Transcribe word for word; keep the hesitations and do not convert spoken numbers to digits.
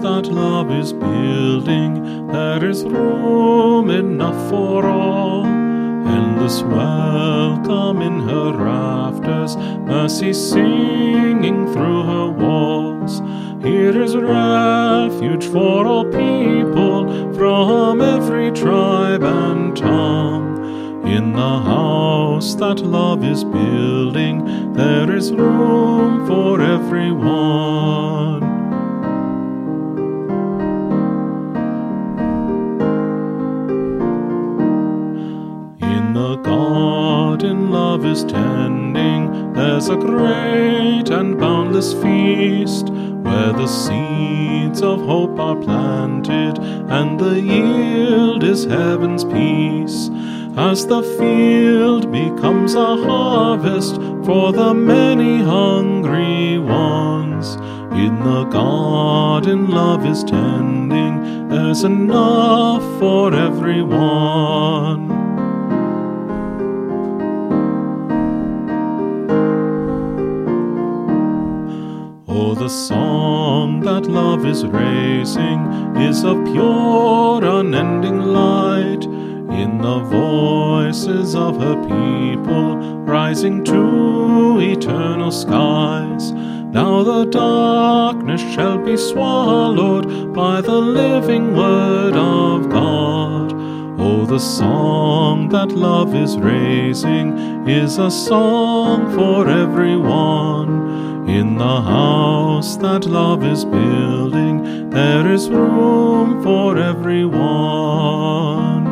that love is building, there is room enough for all. Endless welcome in her rafters, mercy singing through her walls. Here is refuge for all people from every tribe and tongue. In the house that love is building, there is room for everyone. In the garden love is tending, there's a great and boundless feast, where the seeds of hope are planted, and the yield is heaven's peace. As the field becomes a harvest for the many hungry ones, in the garden love is tending, there's enough for everyone. Oh, the song that love is raising is of pure, unending light, in the voices of her people, rising to eternal skies. Now the darkness shall be swallowed by the living word of God. Oh, the song that love is raising is a song for everyone. In the house that love is building, there is room for everyone.